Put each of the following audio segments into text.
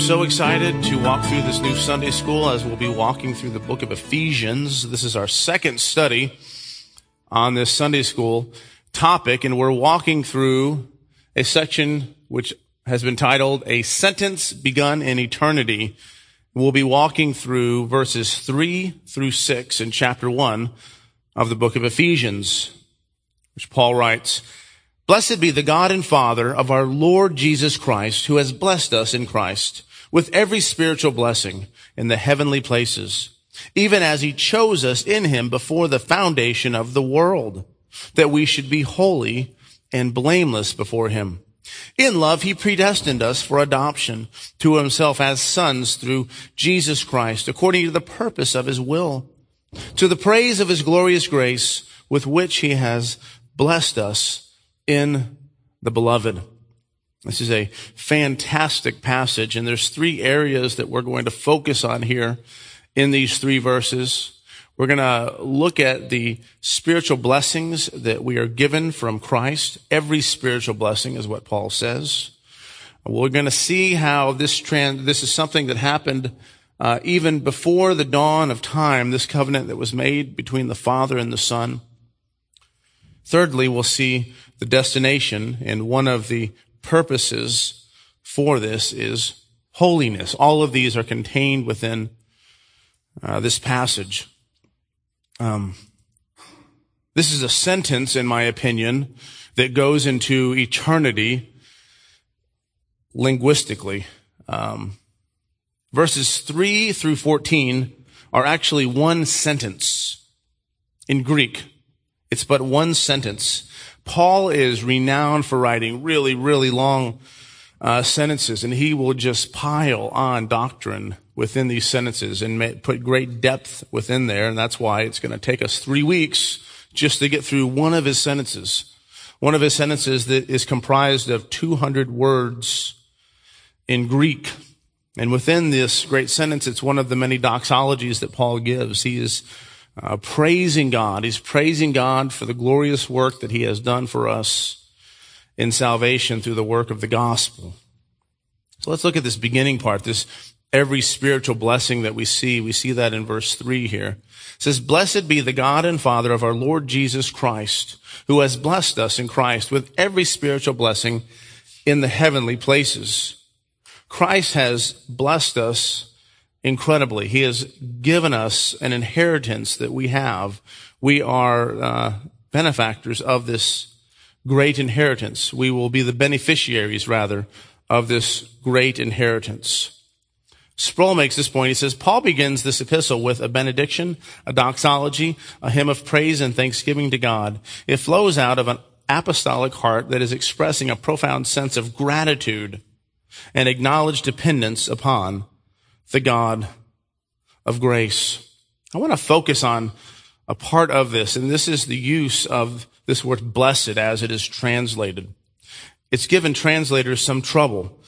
So excited to walk through this new Sunday school as we'll be walking through the book of Ephesians. This is our second study on this Sunday school topic, and we're walking through a section which has been titled A Sentence Begun in Eternity. We'll be walking through verses 3 through 6 in chapter 1 of the book of Ephesians, which Paul writes, "Blessed be the God and Father of our Lord Jesus Christ, who has blessed us in Christ with every spiritual blessing in the heavenly places, even as he chose us in him before the foundation of the world, that we should be holy and blameless before him. In love, he predestined us for adoption to himself as sons through Jesus Christ, according to the purpose of his will, to the praise of his glorious grace with which he has blessed us in the beloved." This is a fantastic passage, and there's three areas that we're going to focus on here in these three verses. We're going to look at the spiritual blessings that we are given from Christ. Every spiritual blessing is what Paul says. We're going to see how this is something that happened even before the dawn of time, this covenant that was made between the Father and the Son. Thirdly, we'll see the destination, and one of the purposes for this is holiness. All of these are contained within this passage. This is a sentence, in my opinion, that goes into eternity linguistically. Verses 3 through 14 are actually one sentence. In Greek, it's but one sentence. Paul is renowned for writing really, really long sentences, and he will just pile on doctrine within these sentences and put great depth within there, and that's why it's going to take us 3 weeks just to get through one of his sentences. One of his sentences that is comprised of 200 words in Greek. And within this great sentence, it's one of the many doxologies that Paul gives. He is praising God. He's praising God for the glorious work that he has done for us in salvation through the work of the gospel. So let's look at this beginning part, this every spiritual blessing that we see. We see that in verse 3 here. It says, "Blessed be the God and Father of our Lord Jesus Christ, who has blessed us in Christ with every spiritual blessing in the heavenly places." Christ has blessed us incredibly. He has given us an inheritance that we have. We are benefactors of this great inheritance. We will be the beneficiaries, rather, of this great inheritance. Sproul makes this point. He says, Paul begins this epistle with a benediction, a doxology, a hymn of praise and thanksgiving to God. It flows out of an apostolic heart that is expressing a profound sense of gratitude and acknowledged dependence upon the God of grace. I want to focus on a part of this, and this is the use of this word blessed as it is translated. It's given translators some trouble.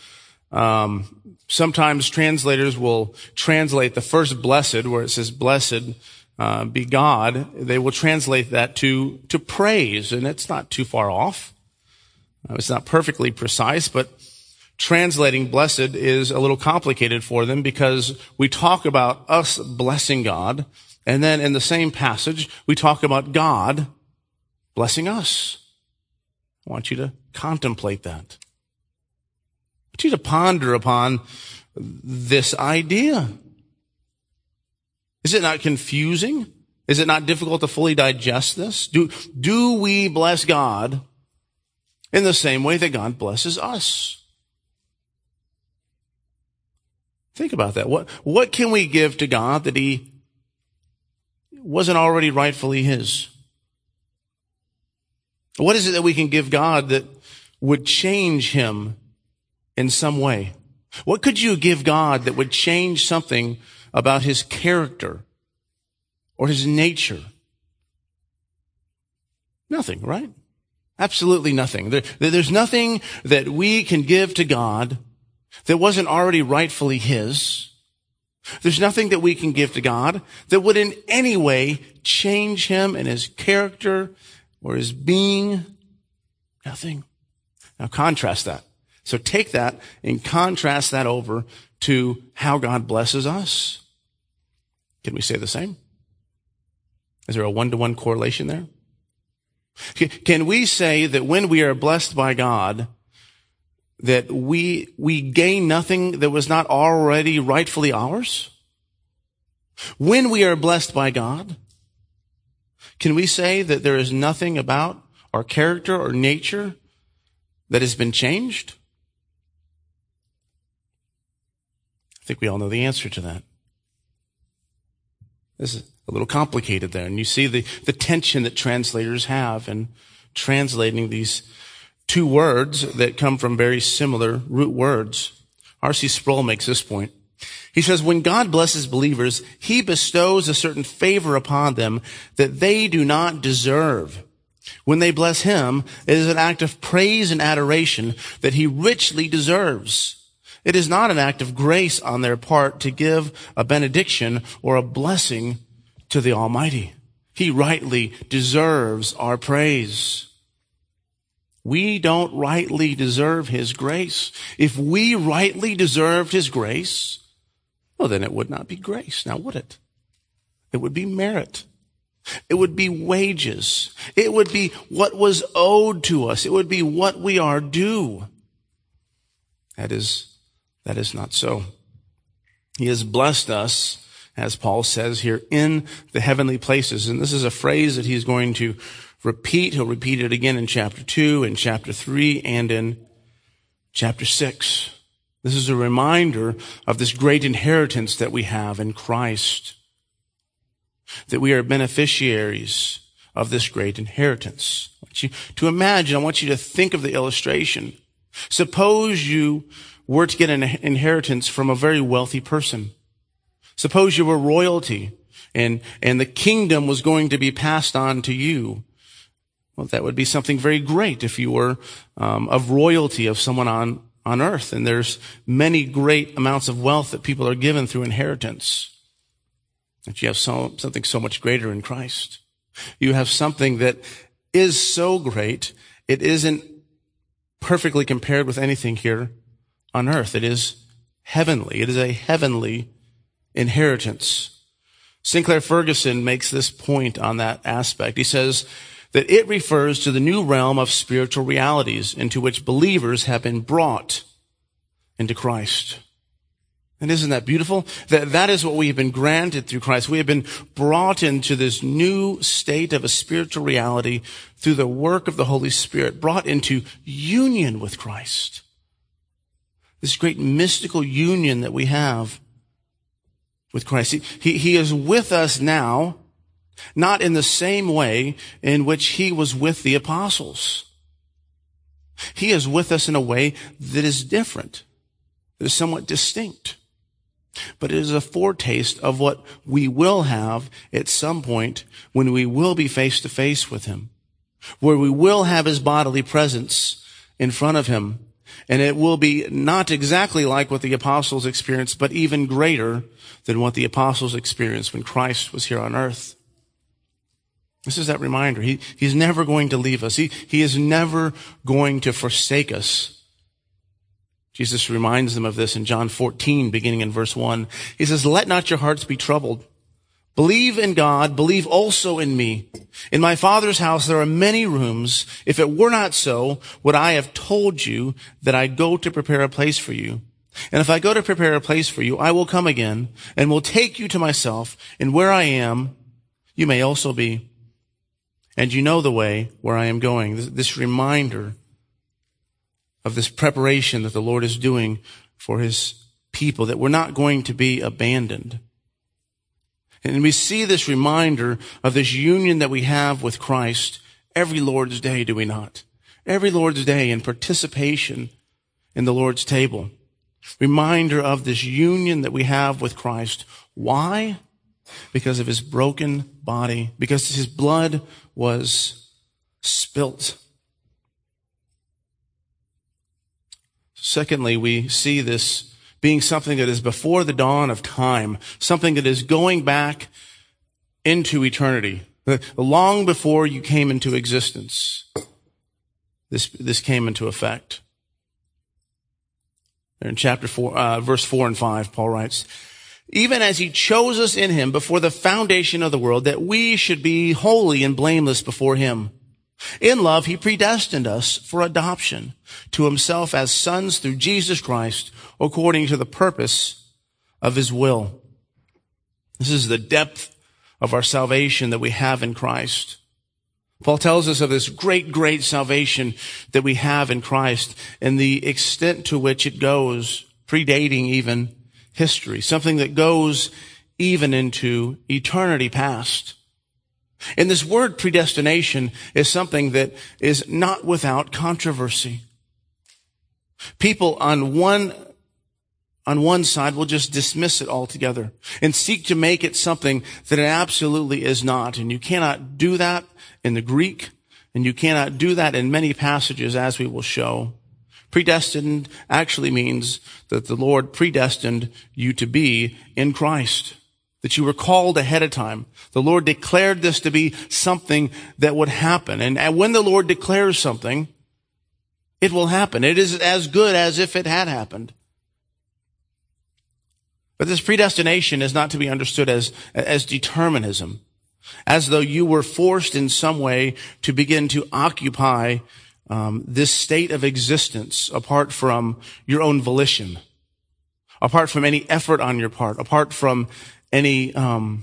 Sometimes translators will translate the first blessed, where it says blessed be God. They will translate that to praise, and it's not too far off. It's not perfectly precise, but translating blessed is a little complicated for them because we talk about us blessing God, and then in the same passage, we talk about God blessing us. I want you to contemplate that. I want you to ponder upon this idea. Is it not confusing? Is it not difficult to fully digest this? Do we bless God in the same way that God blesses us? Think about that. What can we give to God that he wasn't already rightfully his? What is it that we can give God that would change him in some way? What could you give God that would change something about his character or his nature? Nothing, right? Absolutely nothing. There's nothing that we can give to God that wasn't already rightfully his. There's nothing that we can give to God that would in any way change him and his character or his being. Nothing. Now contrast that. So take that and contrast that over to how God blesses us. Can we say the same? Is there a one-to-one correlation there? Can we say that when we are blessed by God, that we gain nothing that was not already rightfully ours? When we are blessed by God, can we say that there is nothing about our character or nature that has been changed? I think we all know the answer to that. This is a little complicated there. And you see the tension that translators have in translating these two words that come from very similar root words. R.C. Sproul makes this point. He says, when God blesses believers, he bestows a certain favor upon them that they do not deserve. When they bless him, it is an act of praise and adoration that he richly deserves. It is not an act of grace on their part to give a benediction or a blessing to the Almighty. He rightly deserves our praise. We don't rightly deserve his grace. If we rightly deserved his grace, well, then it would not be grace, now would it? It would be merit. It would be wages. It would be what was owed to us. It would be what we are due. That is not so. He has blessed us, as Paul says here, in the heavenly places. And this is a phrase that he's going to repeat. He'll repeat it again in chapter 2, in chapter 3, and in chapter 6. This is a reminder of this great inheritance that we have in Christ, that we are beneficiaries of this great inheritance. I want you to imagine, I want you to think of the illustration. Suppose you were to get an inheritance from a very wealthy person. Suppose you were royalty and the kingdom was going to be passed on to you. Well, that would be something very great if you were of royalty of someone on earth. And there's many great amounts of wealth that people are given through inheritance. That you have something so much greater in Christ. You have something that is so great, it isn't perfectly compared with anything here on earth. It is heavenly. It is a heavenly inheritance. Sinclair Ferguson makes this point on that aspect. He says that it refers to the new realm of spiritual realities into which believers have been brought into Christ. And isn't that beautiful? That is what we have been granted through Christ. We have been brought into this new state of a spiritual reality through the work of the Holy Spirit, brought into union with Christ. This great mystical union that we have with Christ. He is with us now, not in the same way in which he was with the apostles. He is with us in a way that is different, that is somewhat distinct. But it is a foretaste of what we will have at some point when we will be face to face with him, where we will have his bodily presence in front of him. And it will be not exactly like what the apostles experienced, but even greater than what the apostles experienced when Christ was here on earth. This is that reminder. He's never going to leave us. He is never going to forsake us. Jesus reminds them of this in John 14, beginning in verse 1. He says, "Let not your hearts be troubled. Believe in God, believe also in me. In my Father's house there are many rooms. If it were not so, would I have told you that I go to prepare a place for you? And if I go to prepare a place for you, I will come again and will take you to myself, and where I am, you may also be. And you know the way where I am going." This reminder of this preparation that the Lord is doing for his people, that we're not going to be abandoned. And we see this reminder of this union that we have with Christ every Lord's Day, do we not? Every Lord's Day in participation in the Lord's table. Reminder of this union that we have with Christ. Why? Because of his broken body, because his blood was spilt. Secondly, we see this being something that is before the dawn of time, something that is going back into eternity. Long before you came into existence, this came into effect. In chapter 4, verse 4 and 5, Paul writes, even as he chose us in him before the foundation of the world, that we should be holy and blameless before him. In love, he predestined us for adoption to himself as sons through Jesus Christ, according to the purpose of his will. This is the depth of our salvation that we have in Christ. Paul tells us of this great, great salvation that we have in Christ and the extent to which it goes, predating even history, something that goes even into eternity past. And this word predestination is something that is not without controversy. People on one side will just dismiss it altogether and seek to make it something that it absolutely is not. And you cannot do that in the Greek, and you cannot do that in many passages, as we will show. Predestined actually means that the Lord predestined you to be in Christ, that you were called ahead of time. The Lord declared this to be something that would happen. And when the Lord declares something, it will happen. It is as good as if it had happened. But this predestination is not to be understood as determinism, as though you were forced in some way to begin to occupy this state of existence apart from your own volition, apart from any effort on your part, apart from any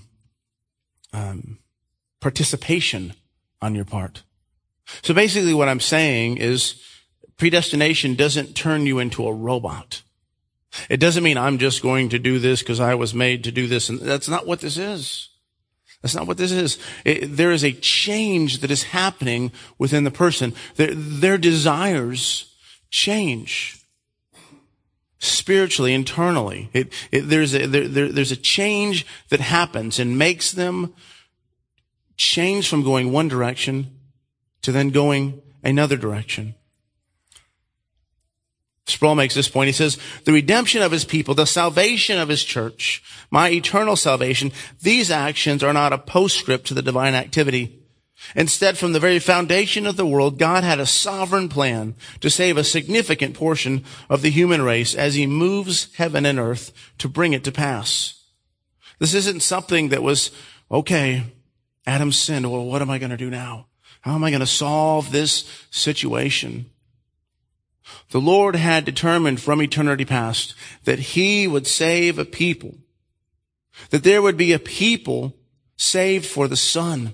participation on your part. So basically what I'm saying is predestination doesn't turn you into a robot. It doesn't mean I'm just going to do this because I was made to do this. And that's not what this is. That's not what this is. There is a change that is happening within the person. Their desires change spiritually, internally. There's a change that happens and makes them change from going one direction to then going another direction. Sproul makes this point. He says, the redemption of his people, the salvation of his church, my eternal salvation, these actions are not a postscript to the divine activity. Instead, from the very foundation of the world, God had a sovereign plan to save a significant portion of the human race as he moves heaven and earth to bring it to pass. This isn't something that was, okay, Adam sinned. Well, what am I going to do now? How am I going to solve this situation? The Lord had determined from eternity past that he would save a people, that there would be a people saved for the Son.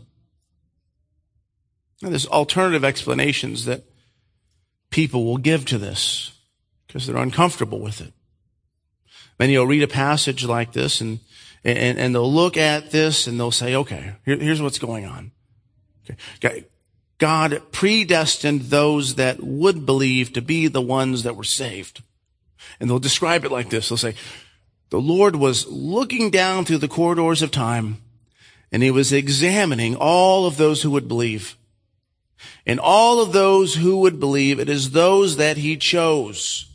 Now, there's alternative explanations that people will give to this because they're uncomfortable with it. Many will read a passage like this and they'll look at this and they'll say, okay, here's what's going on. Okay. God predestined those that would believe to be the ones that were saved. And they'll describe it like this. They'll say, the Lord was looking down through the corridors of time, and he was examining all of those who would believe. And all of those who would believe, it is those that he chose.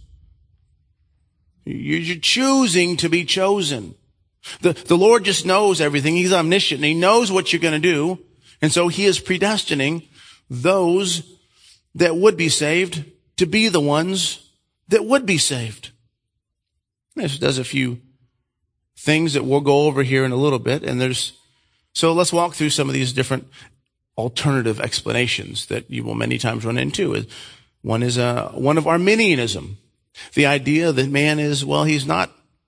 You're choosing to be chosen. The Lord just knows everything. He's omniscient, and he knows what you're going to do. And so he is predestining those that would be saved to be the ones that would be saved. This does a few things that we'll go over here in a little bit. So let's walk through some of these different alternative explanations that you will many times run into. One is one of Arminianism. The idea that man is, well, he's not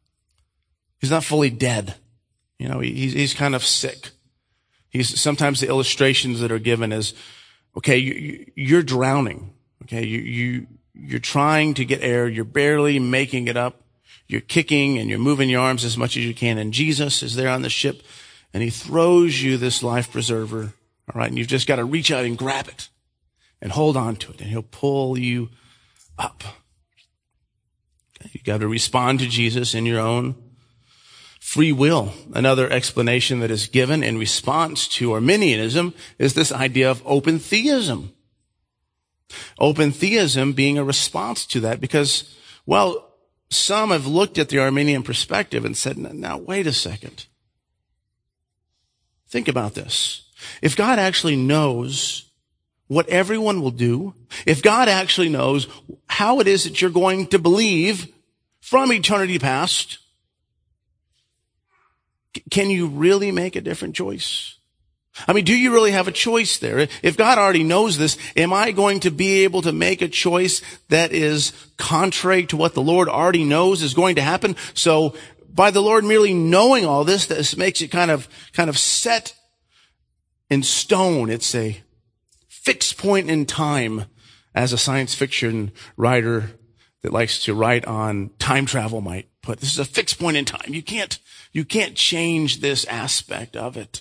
fully dead. You know, he's kind of sick. Sometimes the illustrations that are given is, okay, you're drowning. Okay, you're trying to get air. You're barely making it up. You're kicking and you're moving your arms as much as you can. And Jesus is there on the ship and he throws you this life preserver. All right. And you've just got to reach out and grab it and hold on to it and he'll pull you up. Okay, you got to respond to Jesus in your own free will. Another explanation that is given in response to Arminianism is this idea of open theism. Open theism being a response to that because, well, some have looked at the Arminian perspective and said, now, wait a second. Think about this. If God actually knows what everyone will do, if God actually knows how it is that you're going to believe, from eternity past, can you really make a different choice? I mean, do you really have a choice there? If God already knows this, am I going to be able to make a choice that is contrary to what the Lord already knows is going to happen? So by the Lord merely knowing all this makes it kind of set in stone. It's a fixed point in time, as a science fiction writer that likes to write on time travel might put. This is a fixed point in time. You can't change this aspect of it.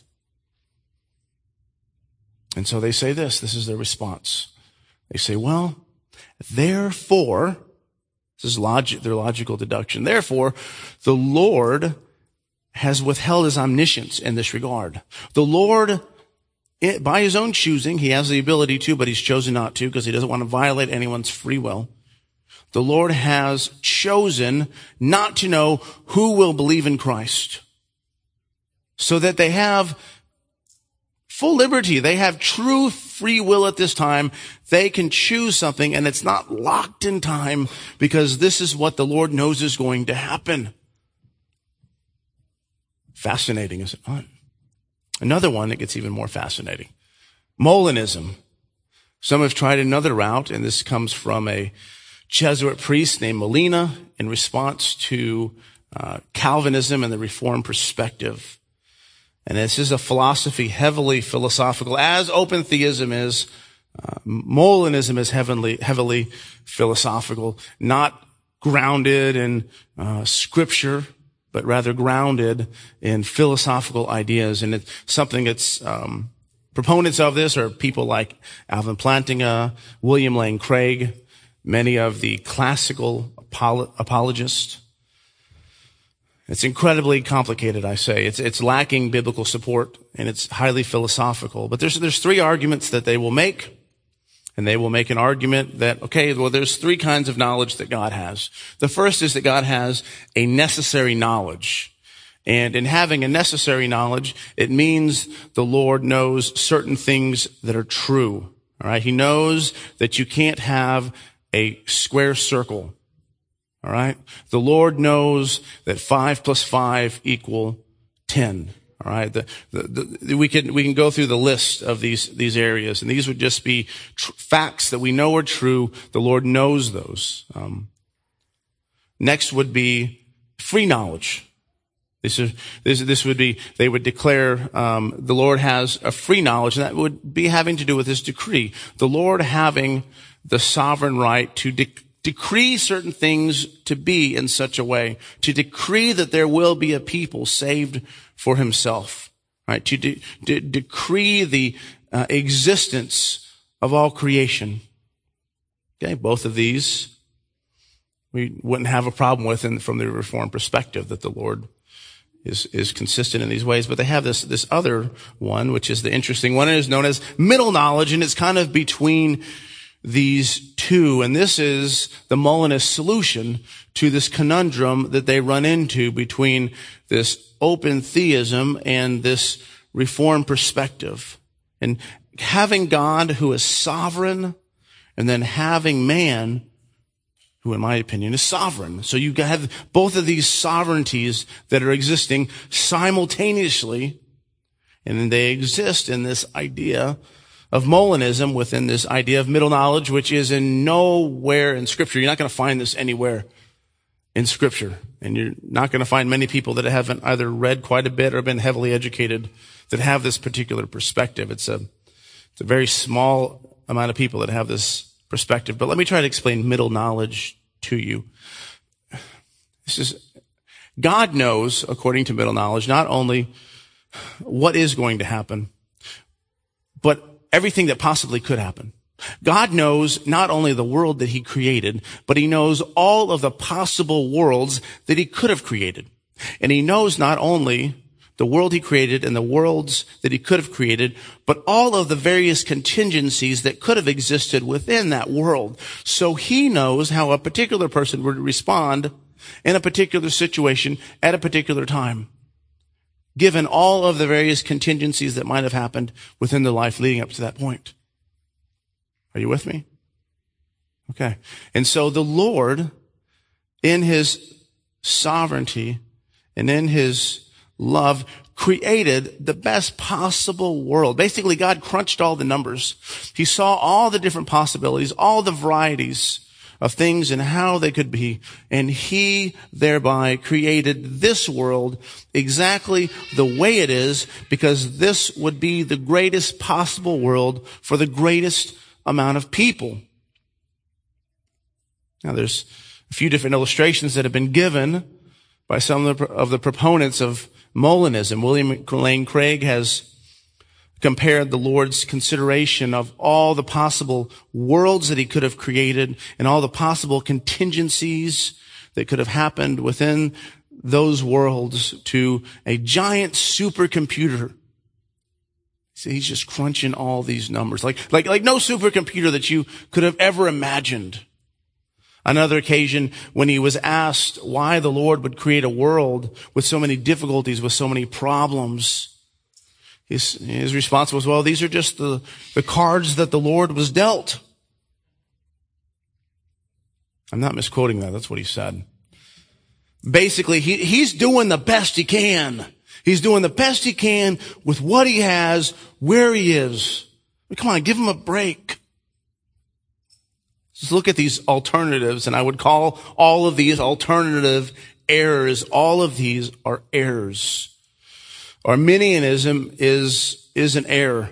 And so they say this is their response. They say, well, therefore, this is their logical deduction. Therefore, the Lord has withheld his omniscience in this regard. The Lord, by his own choosing, he has the ability to, but he's chosen not to because he doesn't want to violate anyone's free will. The Lord has chosen not to know who will believe in Christ, so that they have full liberty. They have true free will at this time. They can choose something, and it's not locked in time because this is what the Lord knows is going to happen. Fascinating, is it not? Another one that gets even more fascinating. Molinism. Some have tried another route, and this comes from a Jesuit priest named Molina in response to Calvinism and the Reformed perspective. And this is a philosophy heavily philosophical, as open theism is. Molinism is heavily philosophical, not grounded in scripture, but rather grounded in philosophical ideas. And it's something that's proponents of this are people like Alvin Plantinga, William Lane Craig, many of the classical apologists. It's incredibly complicated, I say. It's lacking biblical support, and it's highly philosophical. But there's three arguments that they will make. And they will make an argument that, okay, well, there's three kinds of knowledge that God has. The first is that God has a necessary knowledge. And in having a necessary knowledge, it means the Lord knows certain things that are true. All right. He knows that you can't have a square circle. All right. The Lord knows that 5 + 5 = 10. All right. We can go through the list of these areas, and these would just be facts that we know are true. The Lord knows those. Next would be free knowledge. This would be, they would declare, the Lord has a free knowledge, and that would be having to do with his decree. The Lord having the sovereign right to decree certain things to be in such a way, to decree that there will be a people saved for himself, right? To decree the existence of all creation. Okay, both of these we wouldn't have a problem with from the Reformed perspective, that the Lord is consistent in these ways. But they have this other one, which is the interesting one. It is known as middle knowledge, and it's kind of between these two. And this is the Molinist solution to this conundrum that they run into between this open theism and this Reformed perspective. And having God who is sovereign, and then having man who, in my opinion, is sovereign. So you have both of these sovereignties that are existing simultaneously, and they exist in this idea of Molinism within this idea of middle knowledge, which is in nowhere in Scripture. You're not going to find this anywhere in Scripture. And you're not going to find many people that haven't either read quite a bit or been heavily educated that have this particular perspective. It's a very small amount of people that have this perspective. But let me try to explain middle knowledge to you. God knows, according to middle knowledge, not only what is going to happen, but everything that possibly could happen. God knows not only the world that he created, but he knows all of the possible worlds that he could have created. And he knows not only the world he created and the worlds that he could have created, but all of the various contingencies that could have existed within that world. So he knows how a particular person would respond in a particular situation at a particular time, given all of the various contingencies that might have happened within the life leading up to that point. Are you with me? Okay. And so the Lord in his sovereignty and in his love, created the best possible world. Basically, God crunched all the numbers. He saw all the different possibilities, all the varieties of things and how they could be. And he thereby created this world exactly the way it is, because this would be the greatest possible world for the greatest amount of people. Now, there's a few different illustrations that have been given by some of the proponents of Molinism. William Lane Craig has compared the Lord's consideration of all the possible worlds that he could have created and all the possible contingencies that could have happened within those worlds to a giant supercomputer. See, he's just crunching all these numbers, like no supercomputer that you could have ever imagined. Another occasion, when he was asked why the Lord would create a world with so many difficulties, with so many problems, his response was, well, these are just the cards that the Lord was dealt. I'm not misquoting that. That's what he said. Basically, he's doing the best he can. He's doing the best he can with what he has, where he is. Come on, give him a break. Just look at these alternatives, and I would call all of these alternative errors. All of these are errors. Arminianism is an error.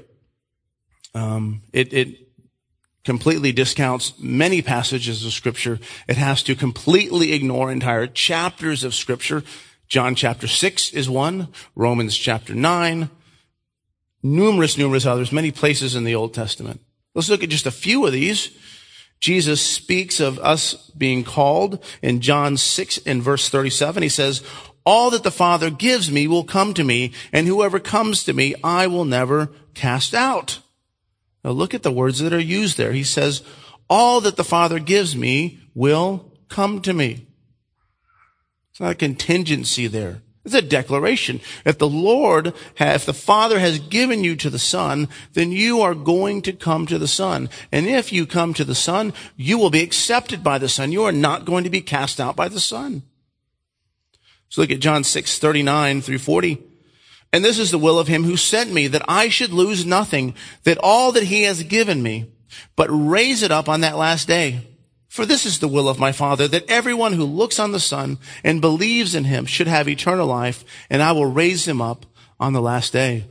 It completely discounts many passages of Scripture. It has to completely ignore entire chapters of Scripture. John chapter 6 is one. Romans chapter 9. Numerous others, many places in the Old Testament. Let's look at just a few of these. Jesus speaks of us being called in John 6 in verse 37. He says, all that the Father gives me will come to me, and whoever comes to me, I will never cast out. Now look at the words that are used there. He says, all that the Father gives me will come to me. It's not a contingency there. It's a declaration. If the Father has given you to the Son, then you are going to come to the Son. And if you come to the Son, you will be accepted by the Son. You are not going to be cast out by the Son. So look at John 6:39 through 40. And this is the will of him who sent me, that I should lose nothing, that all that he has given me, but raise it up on that last day. For this is the will of my Father, that everyone who looks on the Son and believes in him should have eternal life, and I will raise him up on the last day.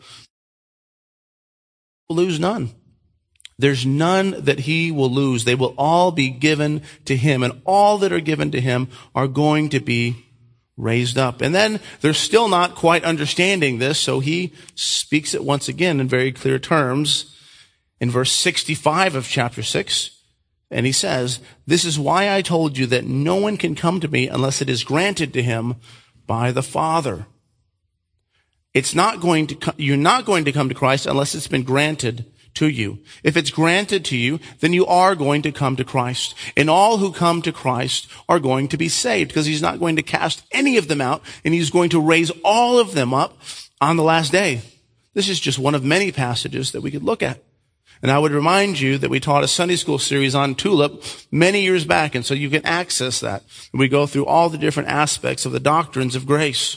Lose none. There's none that he will lose. They will all be given to him, and all that are given to him are going to be raised up. And then they're still not quite understanding this, so he speaks it once again in very clear terms in verse 65 of chapter 6. And he says, this is why I told you that no one can come to me unless it is granted to him by the Father. You're not going to come to Christ unless it's been granted to you. If it's granted to you, then you are going to come to Christ. And all who come to Christ are going to be saved, because he's not going to cast any of them out, and he's going to raise all of them up on the last day. This is just one of many passages that we could look at. And I would remind you that we taught a Sunday school series on tulip many years back, and so you can access that. We go through all the different aspects of the doctrines of grace.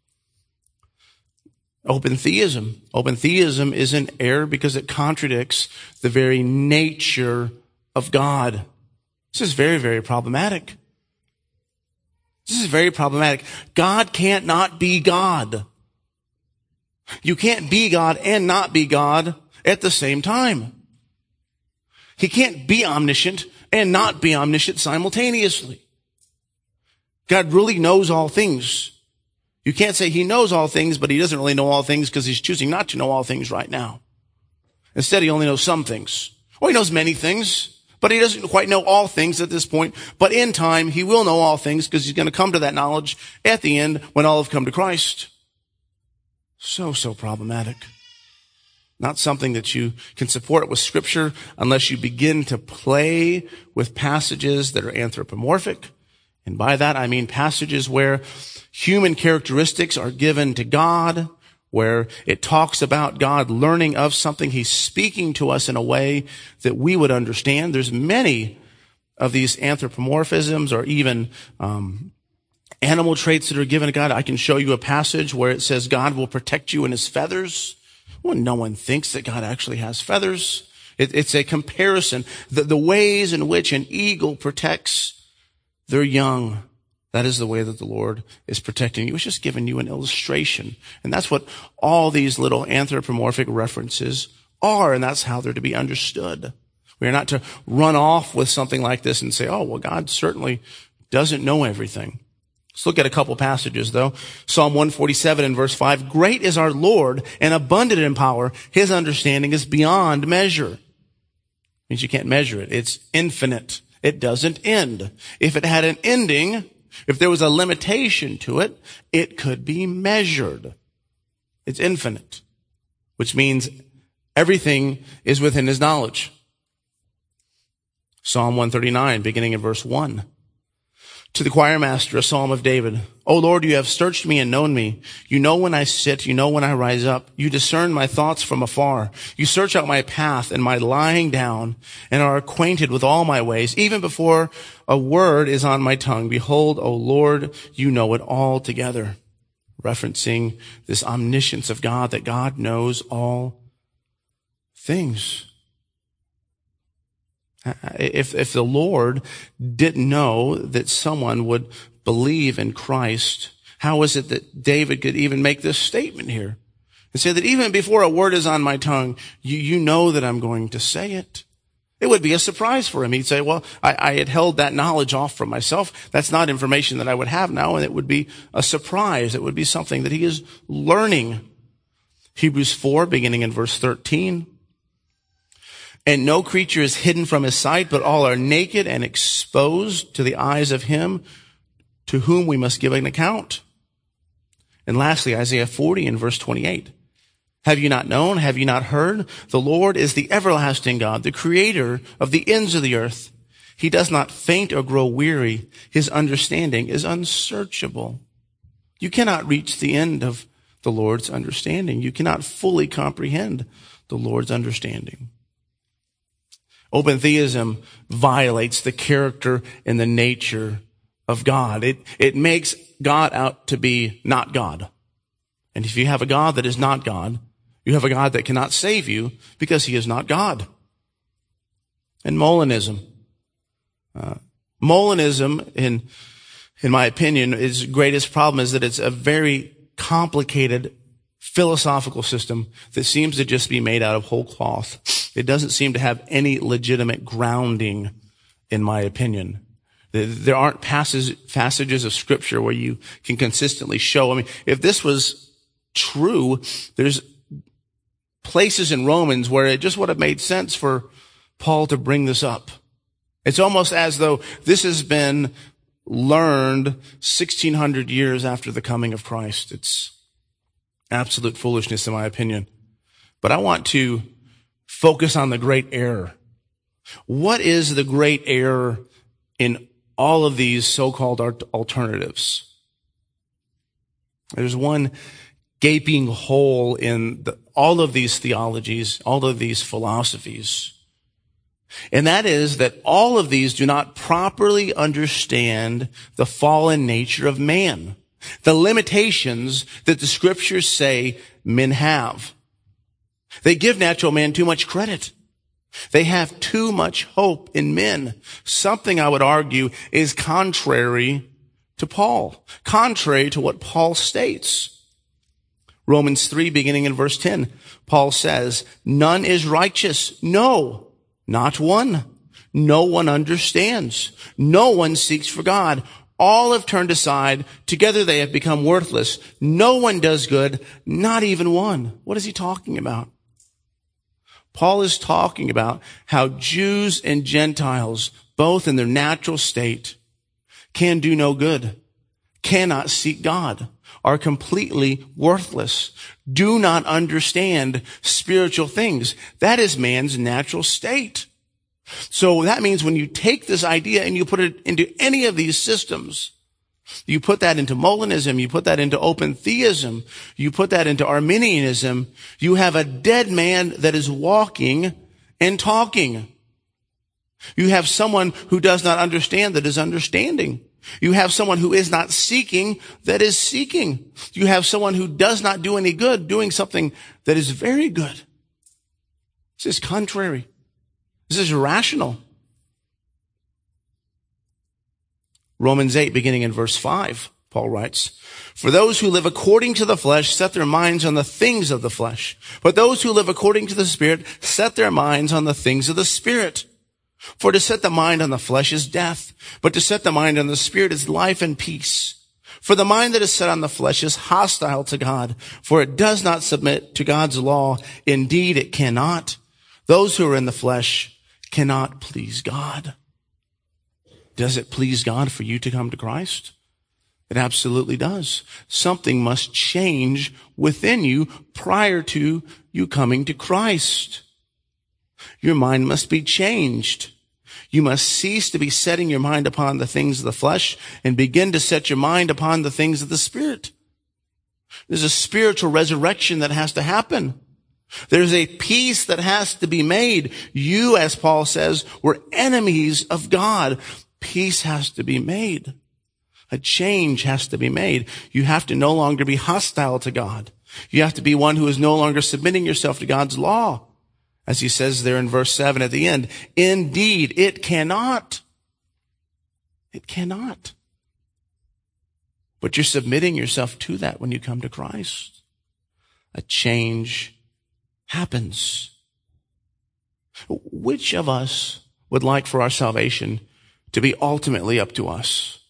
Open theism. Open theism is an error because it contradicts the very nature of God. This is very, very problematic. This is very problematic. God can't not be God. You can't be God and not be God at the same time. He can't be omniscient and not be omniscient simultaneously. God really knows all things. You can't say he knows all things, but he doesn't really know all things because he's choosing not to know all things right now. Instead, he only knows some things. Or he knows many things, but he doesn't quite know all things at this point. But in time, he will know all things because he's going to come to that knowledge at the end when all have come to Christ. So problematic. Not something that you can support with Scripture unless you begin to play with passages that are anthropomorphic. And by that, I mean passages where human characteristics are given to God, where it talks about God learning of something. He's speaking to us in a way that we would understand. There's many of these anthropomorphisms or even animal traits that are given to God. I can show you a passage where it says God will protect you in his feathers. Well, no one thinks that God actually has feathers. It's a comparison. The ways in which an eagle protects their young, that is the way that the Lord is protecting you. It's just giving you an illustration. And that's what all these little anthropomorphic references are, and that's how they're to be understood. We are not to run off with something like this and say, oh, well, God certainly doesn't know everything. Let's look at a couple passages, though. Psalm 147 and verse 5, great is our Lord and abundant in power. His understanding is beyond measure. It means you can't measure it. It's infinite. It doesn't end. If it had an ending, if there was a limitation to it, it could be measured. It's infinite, which means everything is within his knowledge. Psalm 139, beginning in verse 1. To the choir master, a psalm of David. O Lord, you have searched me and known me. You know when I sit, you know when I rise up. You discern my thoughts from afar. You search out my path and my lying down and are acquainted with all my ways. Even before a word is on my tongue, behold, O Lord, you know it all together. Referencing this omniscience of God, that God knows all things. If the Lord didn't know that someone would believe in Christ, how is it that David could even make this statement here and say that even before a word is on my tongue, you know that I'm going to say it? It would be a surprise for him. He'd say, well, I had held that knowledge off from myself. That's not information that I would have now, and it would be a surprise. It would be something that he is learning. Hebrews 4, beginning in verse 13. And no creature is hidden from his sight, but all are naked and exposed to the eyes of him to whom we must give an account. And lastly, Isaiah 40 and verse 28. Have you not known? Have you not heard? The Lord is the everlasting God, the creator of the ends of the earth. He does not faint or grow weary. His understanding is unsearchable. You cannot reach the end of the Lord's understanding. You cannot fully comprehend the Lord's understanding. Open theism violates the character and the nature of God. It makes God out to be not God. And if you have a God that is not God, you have a God that cannot save you because he is not God. And Molinism. Molinism, in my opinion, its greatest problem is that it's a very complicated philosophical system that seems to just be made out of whole cloth. It doesn't seem to have any legitimate grounding, in my opinion. There aren't passages of scripture where you can consistently show. I mean, if this was true, there's places in Romans where it just would have made sense for Paul to bring this up. It's almost as though this has been learned 1,600 years after the coming of Christ. It's absolute foolishness, in my opinion. But I want to focus on the great error. What is the great error in all of these so-called alternatives? There's one gaping hole in all of these theologies, all of these philosophies. And that is that all of these do not properly understand the fallen nature of man, the limitations that the scriptures say men have. They give natural man too much credit. They have too much hope in men. Something I would argue is contrary to Paul, contrary to what Paul states. Romans 3, beginning in verse 10, Paul says, none is righteous. No, not one. No one understands. No one seeks for God. All have turned aside. Together they have become worthless. No one does good, not even one. What is he talking about? Paul is talking about how Jews and Gentiles, both in their natural state, can do no good, cannot seek God, are completely worthless, do not understand spiritual things. That is man's natural state. So that means when you take this idea and you put it into any of these systems, you put that into Molinism, you put that into open theism, you put that into Arminianism, you have a dead man that is walking and talking. You have someone who does not understand that is understanding. You have someone who is not seeking that is seeking. You have someone who does not do any good doing something that is very good. This is contrary. This is irrational. Romans 8, beginning in verse 5, Paul writes, "For those who live according to the flesh set their minds on the things of the flesh. But those who live according to the Spirit set their minds on the things of the Spirit. For to set the mind on the flesh is death, but to set the mind on the Spirit is life and peace. For the mind that is set on the flesh is hostile to God, for it does not submit to God's law. Indeed, it cannot. Those who are in the flesh cannot please God." Does it please God for you to come to Christ? It absolutely does. Something must change within you prior to you coming to Christ. Your mind must be changed. You must cease to be setting your mind upon the things of the flesh and begin to set your mind upon the things of the Spirit. There's a spiritual resurrection that has to happen. There's a peace that has to be made. You, as Paul says, were enemies of God. Peace has to be made. A change has to be made. You have to no longer be hostile to God. You have to be one who is no longer submitting yourself to God's law. As he says there in verse 7 at the end, indeed, it cannot. It cannot. But you're submitting yourself to that when you come to Christ. A change happens. Which of us would like for our salvation to be ultimately up to us?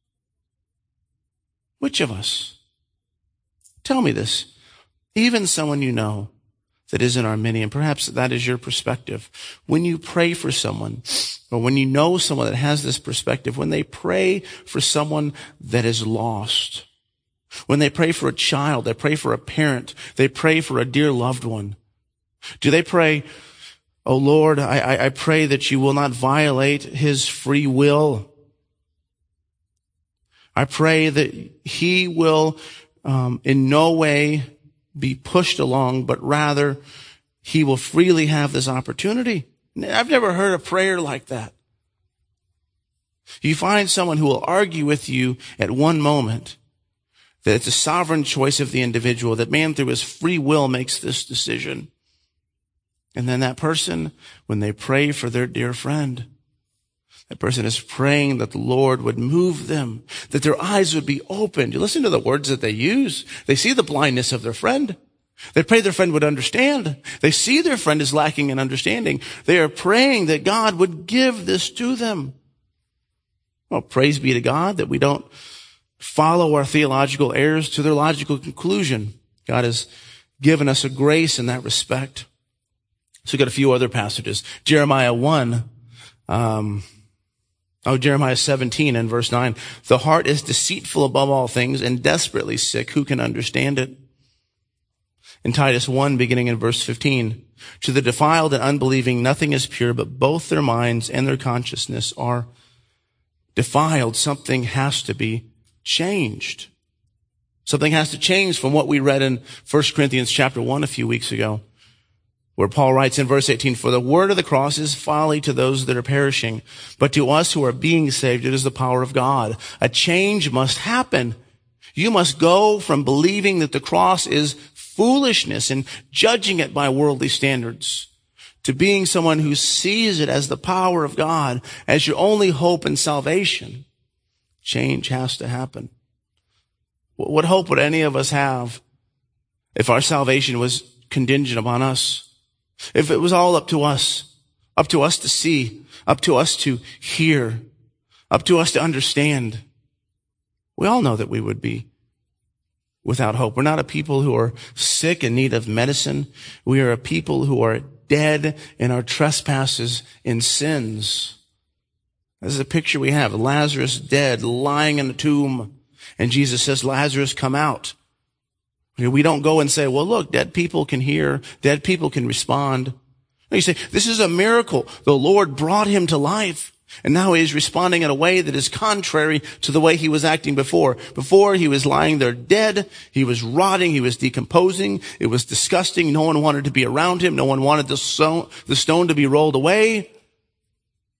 Which of us? Tell me this. Even someone you know that is an Arminian, perhaps that is your perspective. When you pray for someone, or when you know someone that has this perspective, when they pray for someone that is lost, when they pray for a child, they pray for a parent, they pray for a dear loved one, do they pray, "Oh Lord, I pray that you will not violate his free will. I pray that he will in no way be pushed along, but rather he will freely have this opportunity"? I've never heard a prayer like that. You find someone who will argue with you at one moment that it's a sovereign choice of the individual, that man through his free will makes this decision. And then that person, when they pray for their dear friend, that person is praying that the Lord would move them, that their eyes would be opened. You listen to the words that they use. They see the blindness of their friend. They pray their friend would understand. They see their friend is lacking in understanding. They are praying that God would give this to them. Well, praise be to God that we don't follow our theological errors to their logical conclusion. God has given us a grace in that respect. So we've got a few other passages. Jeremiah 17 and verse 9. "The heart is deceitful above all things and desperately sick. Who can understand it?" In Titus 1, beginning in verse 15. "To the defiled and unbelieving, nothing is pure, but both their minds and their consciousness are defiled." Something has to be changed. Something has to change from what we read in 1 Corinthians chapter 1 a few weeks ago, where Paul writes in verse 18, "For the word of the cross is folly to those that are perishing, but to us who are being saved, it is the power of God." A change must happen. You must go from believing that the cross is foolishness and judging it by worldly standards to being someone who sees it as the power of God, as your only hope and salvation. Change has to happen. What hope would any of us have if our salvation was contingent upon us? If it was all up to us to see, up to us to hear, up to us to understand? We all know that we would be without hope. We're not a people who are sick in need of medicine. We are a people who are dead in our trespasses and sins. This is a picture we have. Lazarus dead, lying in a tomb. And Jesus says, "Lazarus, come out." We don't go and say, "Well, look, dead people can hear, dead people can respond." No, you say, this is a miracle. The Lord brought him to life. And now he is responding in a way that is contrary to the way he was acting before. Before, he was lying there dead. He was rotting. He was decomposing. It was disgusting. No one wanted to be around him. No one wanted the stone to be rolled away.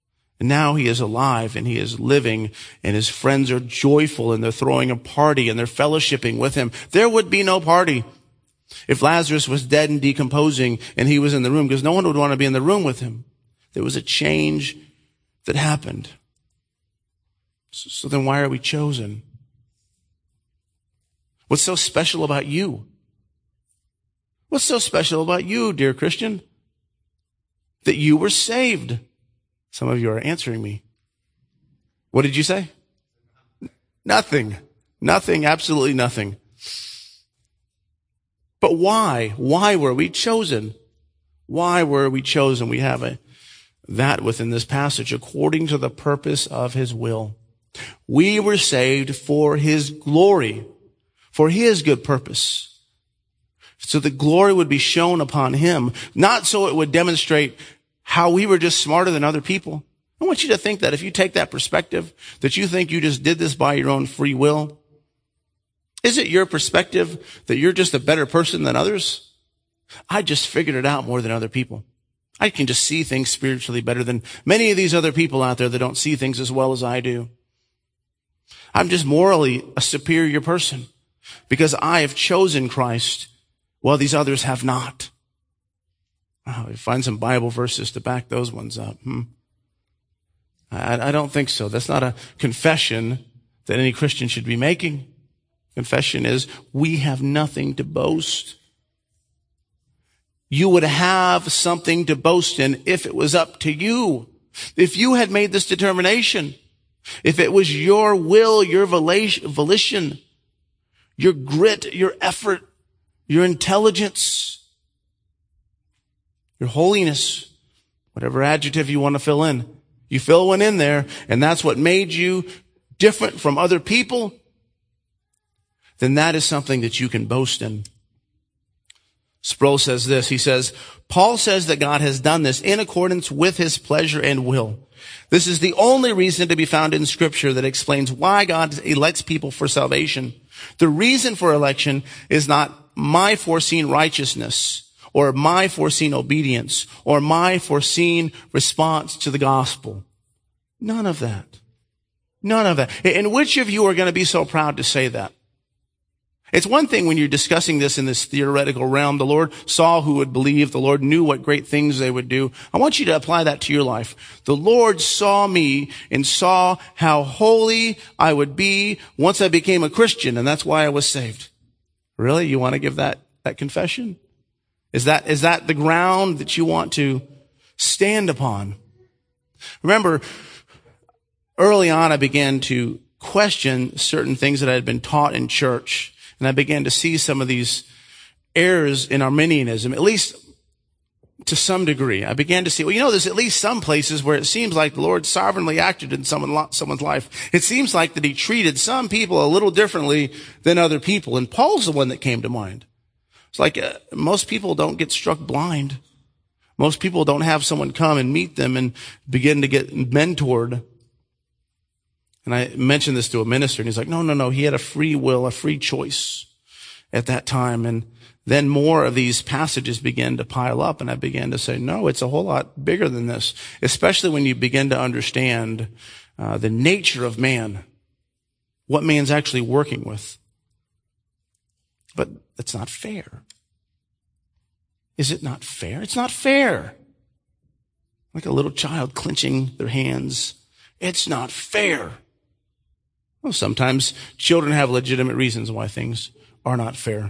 And now he is alive and he is living and his friends are joyful and they're throwing a party and they're fellowshipping with him. There would be no party if Lazarus was dead and decomposing and he was in the room, because no one would want to be in the room with him. There was a change that happened. So then why are we chosen? What's so special about you? What's so special about you, dear Christian, that you were saved? Some of you are answering me. What did you say? Nothing. Nothing, absolutely nothing. But why? Why were we chosen? Why were we chosen? We have that within this passage, according to the purpose of his will. We were saved for his glory, for his good purpose. So the glory would be shown upon him, not so it would demonstrate how we were just smarter than other people. I want you to think that if you take that perspective, that you think you just did this by your own free will. Is it your perspective that you're just a better person than others? I just figured it out more than other people. I can just see things spiritually better than many of these other people out there that don't see things as well as I do. I'm just morally a superior person because I have chosen Christ while these others have not. Oh, we find some Bible verses to back those ones up. I don't think so. That's not a confession that any Christian should be making. Confession is, we have nothing to boast. You would have something to boast in if it was up to you. If you had made this determination, if it was your will, your volition, your grit, your effort, your intelligence, your holiness, whatever adjective you want to fill in. You fill one in there, and that's what made you different from other people, then that is something that you can boast in. Sproul says this. He says, Paul says that God has done this in accordance with his pleasure and will. This is the only reason to be found in Scripture that explains why God elects people for salvation. The reason for election is not my foreseen righteousness, or my foreseen obedience, or my foreseen response to the gospel. None of that. None of that. And which of you are going to be so proud to say that? It's one thing when you're discussing this in this theoretical realm. The Lord saw who would believe. The Lord knew what great things they would do. I want you to apply that to your life. The Lord saw me and saw how holy I would be once I became a Christian, and that's why I was saved. Really? You want to give that confession? Is that the ground that you want to stand upon? Remember, early on I began to question certain things that I had been taught in church, and I began to see some of these errors in Arminianism, at least to some degree. I began to see, there's at least some places where it seems like the Lord sovereignly acted in someone's life. It seems like that he treated some people a little differently than other people, and Paul's the one that came to mind. It's like most people don't get struck blind. Most people don't have someone come and meet them and begin to get mentored. And I mentioned this to a minister, and he's like, no. He had a free will, a free choice at that time. And then more of these passages began to pile up, and I began to say, no, it's a whole lot bigger than this, especially when you begin to understand the nature of man, what man's actually working with. But it's not fair. Is it not fair? It's not fair. Like a little child clenching their hands. It's not fair. Well, sometimes children have legitimate reasons why things are not fair.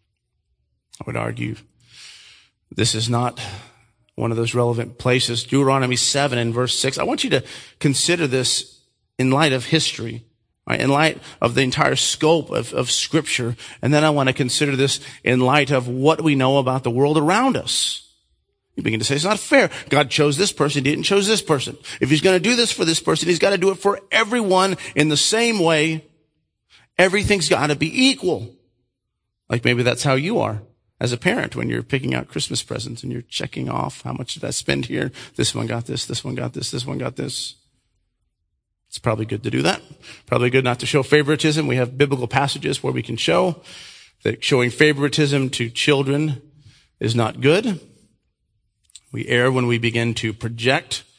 I would argue this is not one of those relevant places. Deuteronomy 7 and verse 6. I want you to consider this in light of history. Right, in light of the entire scope of Scripture. And then I want to consider this in light of what we know about the world around us. You begin to say, it's not fair. God chose this person, he didn't choose this person. If he's going to do this for this person, he's got to do it for everyone in the same way. Everything's got to be equal. Like maybe that's how you are as a parent when you're picking out Christmas presents and you're checking off, how much did I spend here? This one got this one got this one got this. It's probably good to do that. Probably good not to show favoritism. We have biblical passages where we can show that showing favoritism to children is not good. We err when we begin to project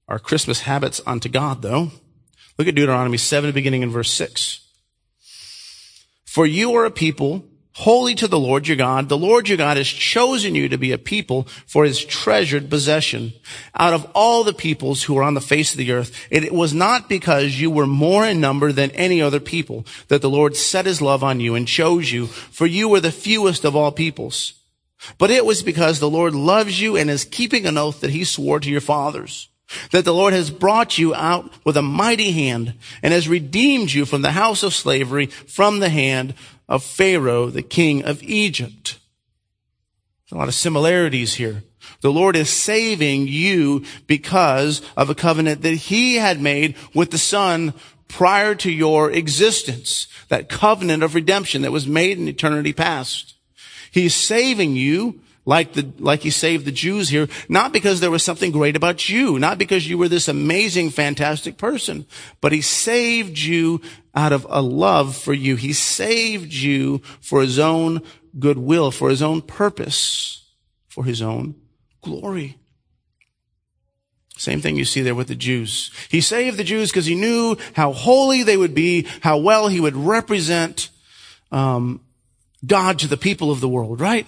our Christmas habits unto God, though. Look at Deuteronomy 7, beginning in verse 6. For you are a people holy to the Lord your God. The Lord your God has chosen you to be a people for his treasured possession out of all the peoples who are on the face of the earth. It was not because you were more in number than any other people that the Lord set his love on you and chose you, for you were the fewest of all peoples. But it was because the Lord loves you and is keeping an oath that he swore to your fathers, that the Lord has brought you out with a mighty hand and has redeemed you from the house of slavery, from the hand of Pharaoh, the king of Egypt. There's a lot of similarities here. The Lord is saving you because of a covenant that he had made with the Son prior to your existence. That covenant of redemption that was made in eternity past. He's saving you like he saved the Jews here, not because there was something great about you, not because you were this amazing, fantastic person, but he saved you out of a love for you. He saved you for his own goodwill, for his own purpose, for his own glory. Same thing you see there with the Jews. He saved the Jews because he knew how holy they would be, how well he would represent God to the people of the world, right?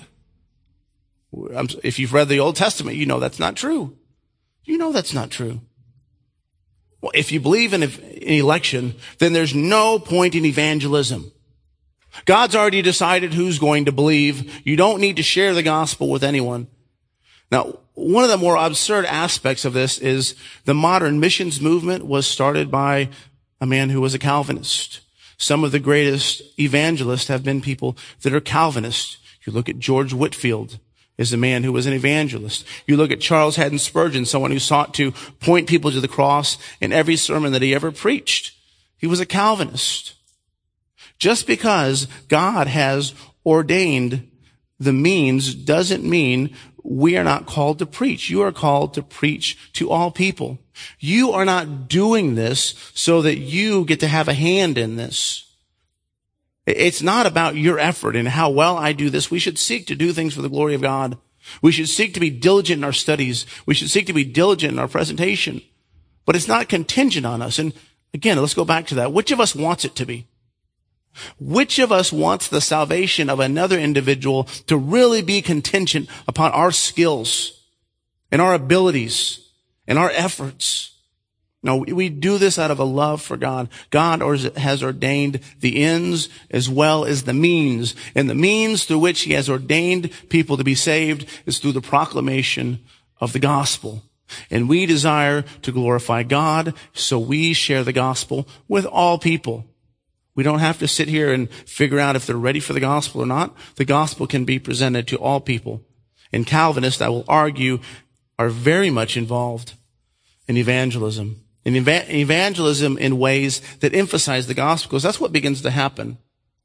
If you've read the Old Testament, you know that's not true. You know that's not true. Well, if you believe in election, then there's no point in evangelism. God's already decided who's going to believe. You don't need to share the gospel with anyone. Now, one of the more absurd aspects of this is the modern missions movement was started by a man who was a Calvinist. Some of the greatest evangelists have been people that are Calvinists. You look at George Whitefield, is a man who was an evangelist. You look at Charles Haddon Spurgeon, someone who sought to point people to the cross in every sermon that he ever preached. He was a Calvinist. Just because God has ordained the means doesn't mean we are not called to preach. You are called to preach to all people. You are not doing this so that you get to have a hand in this. It's not about your effort and how well I do this. We should seek to do things for the glory of God. We should seek to be diligent in our studies. We should seek to be diligent in our presentation. But it's not contingent on us. And again, let's go back to that. Which of us wants it to be? Which of us wants the salvation of another individual to really be contingent upon our skills and our abilities and our efforts? No, we do this out of a love for God. God has ordained the ends as well as the means. And the means through which he has ordained people to be saved is through the proclamation of the gospel. And we desire to glorify God, so we share the gospel with all people. We don't have to sit here and figure out if they're ready for the gospel or not. The gospel can be presented to all people. And Calvinists, I will argue, are very much involved in evangelism. In evangelism in ways that emphasize the gospel, because that's what begins to happen.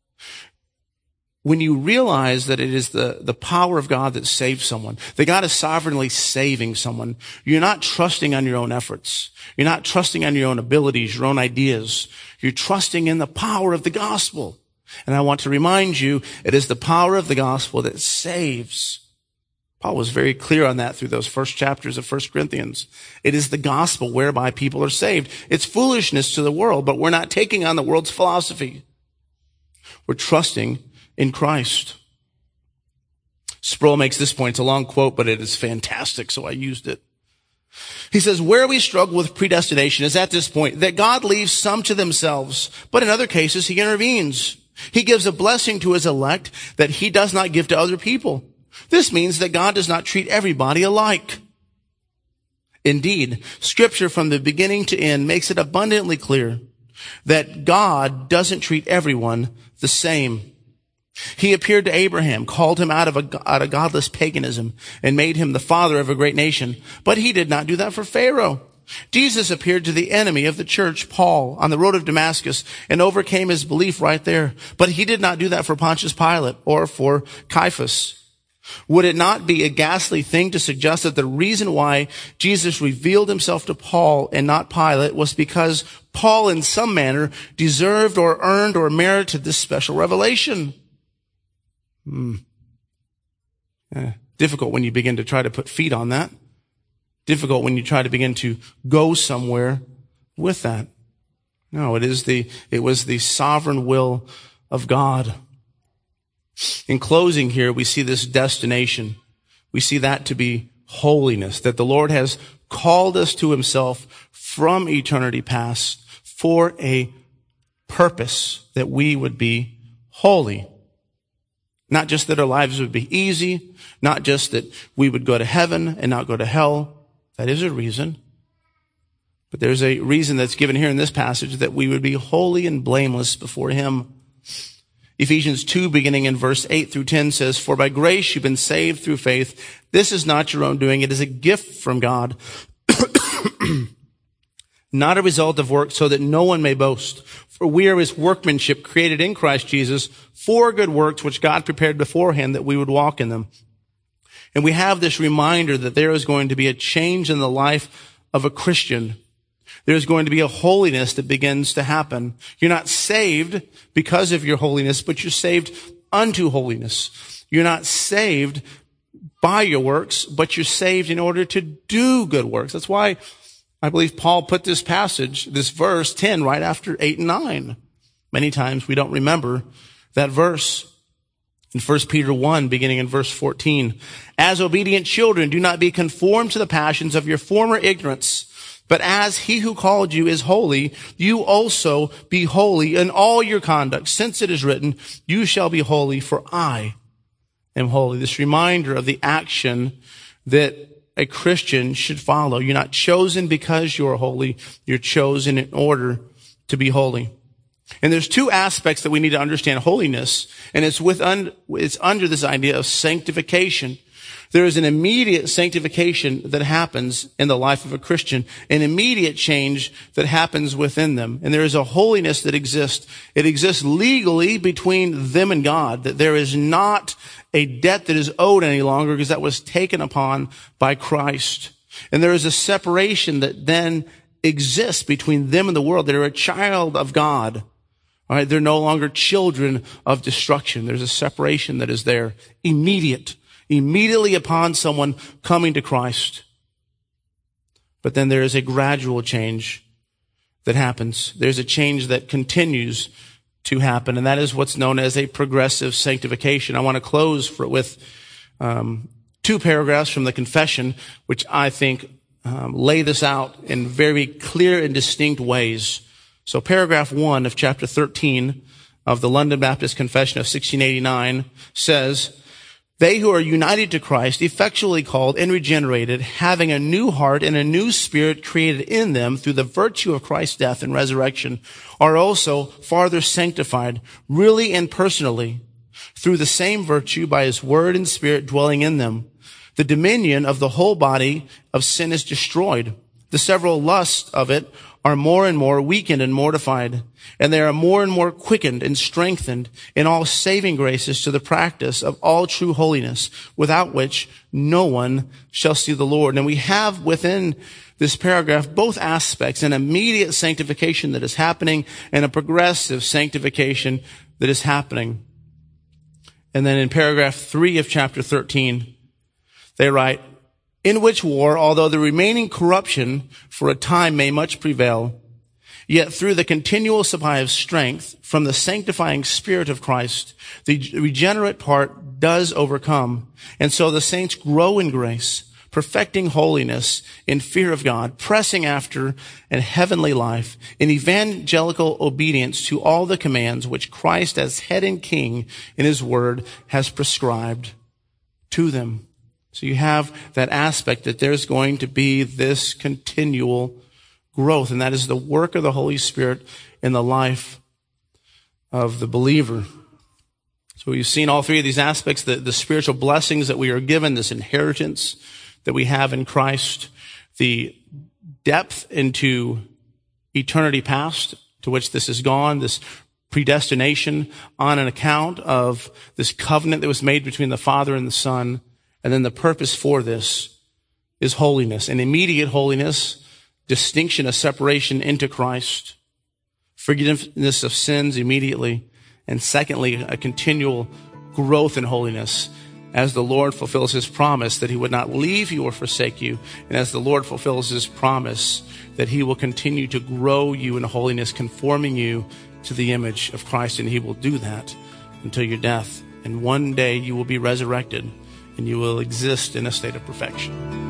When you realize that it is the power of God that saves someone, that God is sovereignly saving someone, you're not trusting on your own efforts. You're not trusting on your own abilities, your own ideas. You're trusting in the power of the gospel. And I want to remind you, it is the power of the gospel that saves. Paul was very clear on that through those first chapters of 1 Corinthians. It is the gospel whereby people are saved. It's foolishness to the world, but we're not taking on the world's philosophy. We're trusting in Christ. Sproul makes this point. It's a long quote, but it is fantastic, so I used it. He says, where we struggle with predestination is at this point, that God leaves some to themselves, but in other cases, he intervenes. He gives a blessing to his elect that he does not give to other people. This means that God does not treat everybody alike. Indeed, Scripture from the beginning to end makes it abundantly clear that God doesn't treat everyone the same. He appeared to Abraham, called him out of godless paganism, and made him the father of a great nation. But he did not do that for Pharaoh. Jesus appeared to the enemy of the church, Paul, on the road of Damascus, and overcame his belief right there. But he did not do that for Pontius Pilate or for Caiaphas. Would it not be a ghastly thing to suggest that the reason why Jesus revealed himself to Paul and not Pilate was because Paul in some manner deserved or earned or merited this special revelation? Difficult when you begin to try to put feet on that. difficult when you try to begin to go somewhere with that. No, it was the sovereign will of God. In closing here, we see this destination. We see that to be holiness, that the Lord has called us to himself from eternity past for a purpose, that we would be holy. Not just that our lives would be easy, not just that we would go to heaven and not go to hell. That is a reason. But there's a reason that's given here in this passage, that we would be holy and blameless before him. Ephesians 2, beginning in verse 8 through 10 says, "For by grace you've been saved through faith. This is not your own doing. It is a gift from God, not a result of work, so that no one may boast. For we are his workmanship, created in Christ Jesus for good works, which God prepared beforehand that we would walk in them." And we have this reminder that there is going to be a change in the life of a Christian. There's going to be a holiness that begins to happen. You're not saved because of your holiness, but you're saved unto holiness. You're not saved by your works, but you're saved in order to do good works. That's why I believe Paul put this passage, this verse 10, right after 8 and 9. Many times we don't remember that verse. In 1 Peter 1, beginning in verse 14, "As obedient children, do not be conformed to the passions of your former ignorance, but as he who called you is holy, you also be holy in all your conduct, since it is written, 'You shall be holy, for I am holy.'" This reminder of the action that a Christian should follow. You're not chosen because you're holy. You're chosen in order to be holy. And there's two aspects that we need to understand holiness, and it's under this idea of sanctification. There is an immediate sanctification that happens in the life of a Christian, an immediate change that happens within them. And there is a holiness that exists. It exists legally between them and God, that there is not a debt that is owed any longer because that was taken upon by Christ. And there is a separation that then exists between them and the world. They're a child of God. All right, they're no longer children of destruction. There's a separation that is there, immediately upon someone coming to Christ. But then there is a gradual change that happens. There's a change that continues to happen, and that is what's known as a progressive sanctification. I want to close with 2 paragraphs from the Confession, which I think lay this out in very clear and distinct ways. So paragraph 1 of chapter 13 of the London Baptist Confession of 1689 says, "They who are united to Christ, effectually called and regenerated, having a new heart and a new spirit created in them through the virtue of Christ's death and resurrection, are also farther sanctified, really and personally, through the same virtue by his word and spirit dwelling in them. The dominion of the whole body of sin is destroyed. The several lusts of it are more and more weakened and mortified, and they are more and more quickened and strengthened in all saving graces to the practice of all true holiness, without which no one shall see the Lord." And we have within this paragraph both aspects, an immediate sanctification that is happening and a progressive sanctification that is happening. And then in paragraph 3 of chapter 13, they write, "In which war, although the remaining corruption for a time may much prevail, yet through the continual supply of strength from the sanctifying Spirit of Christ, the regenerate part does overcome. And so the saints grow in grace, perfecting holiness in fear of God, pressing after a heavenly life, in evangelical obedience to all the commands which Christ as head and king in his word has prescribed to them." So you have that aspect that there's going to be this continual growth, and that is the work of the Holy Spirit in the life of the believer. So we've seen all three of these aspects, the spiritual blessings that we are given, this inheritance that we have in Christ, the depth into eternity past to which this has gone, this predestination on an account of this covenant that was made between the Father and the Son. And then the purpose for this is holiness, an immediate holiness, distinction, a separation into Christ, forgiveness of sins immediately, and secondly, a continual growth in holiness as the Lord fulfills his promise that he would not leave you or forsake you, and as the Lord fulfills his promise that he will continue to grow you in holiness, conforming you to the image of Christ, and he will do that until your death. And one day you will be resurrected, and you will exist in a state of perfection.